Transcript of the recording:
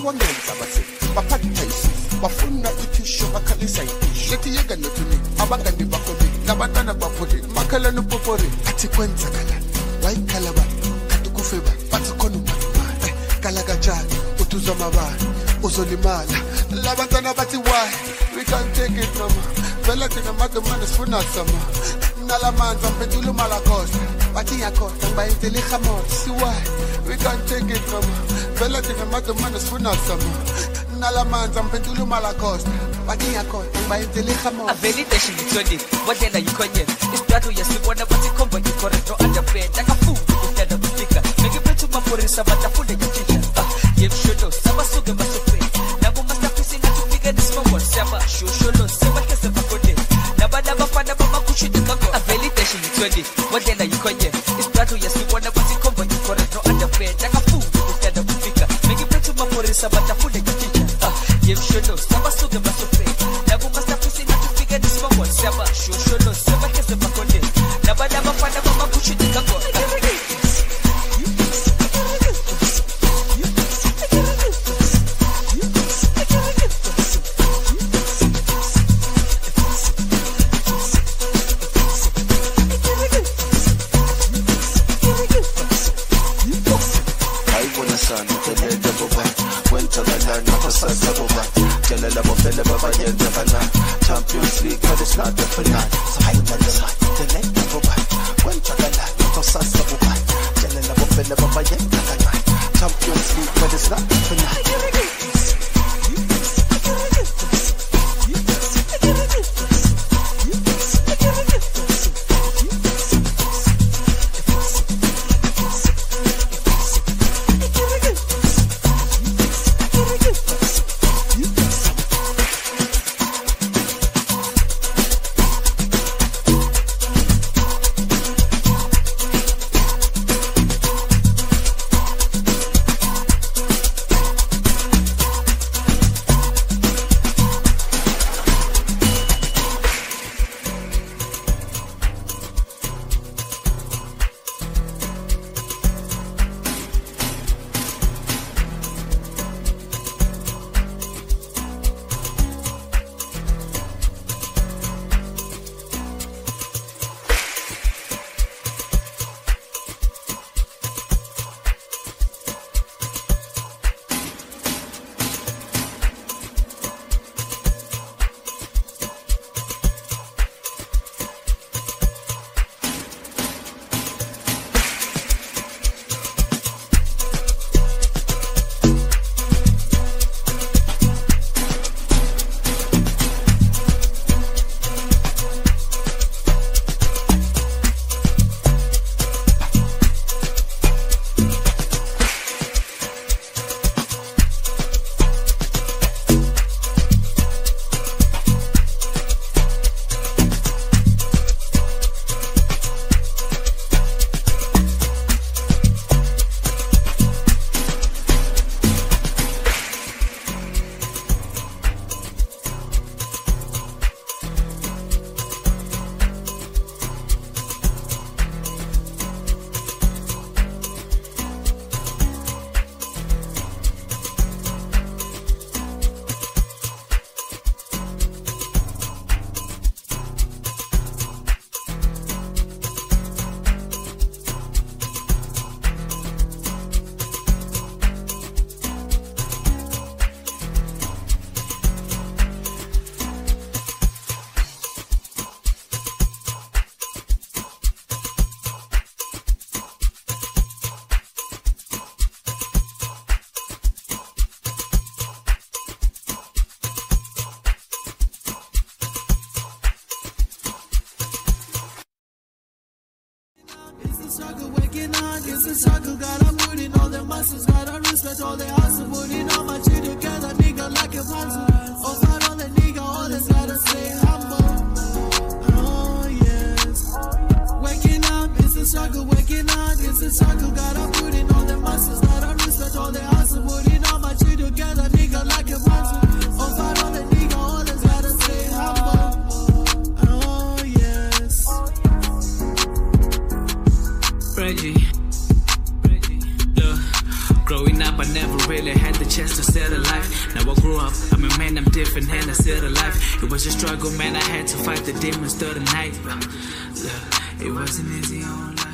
wangenza bathi baphathise bafuna ithisho bakhalisa ithisho lethi yeka nothini abangani bakhole nabantwana baphole makhalana popori athi kwenzakala wayikhala ba kanti kufe ba bathi khona umama kala kanjani uthuzwa mabala uzolimala labantwana bathi why we can't take it no more vela thina madumane sifuna sama nalamanza mpendula malakosta bathi yakhosta ngibayenzele ihamot see why we can't take it no more vela thina madumane sifuna sama nalamanza mpendula malakosta bathi yakhosta ngibayenzele ihamot avelideshe ngithoni wadlela yikhonye isidwathu yasibona bathi khomba icorridor underbed akafundi ukutanda kufika ngikuphethe umapurisa batafunda yithisha yemshodo sabasuke basufwe nabo mastafisi natufika nismobot siyaba shosholo sebakese bakode nabana bafana bamakushide ngakho avelideshe ngithoni wadlela yikhonye isidwathu yasibona bathi khomba icorridor underbed akafundi ukutanda kufika ngikuphethe umapurisa batafunda yithisha yemshodo sabasuke basufwe nabo mastafisi natufika nismobot siyaba shosholo sebakese bakode nabana bafana bamakushide ngakho Champions League, but it's not the finale. So I know this hot, the leg never back. When Tagala, not a sasa bubai. Tell a bofella baba yen Tagala. Champions League, but it's not the finale. It's a struggle, gotta put in all the muscles, gotta respect all the hustle, putting all my shit together, nigga, like a puzzle. Oh, fight on the nigga, always gotta stay humble. Oh, yes. Waking up, it's a struggle, waking up, it's a struggle, gotta put in all the muscles, gotta respect all the hustle, putting all my shit together, nigga, like a puzzle. Oh, fight on the nigga, always gotta stay humble. Oh, yes. Reggie, look, Growing up, I never really had the chance to settle life. Now I grew up, I'm a man, I'm different, and I settled life. It was a struggle, man, I had to fight the demons through the night. Look, it wasn't easy on life.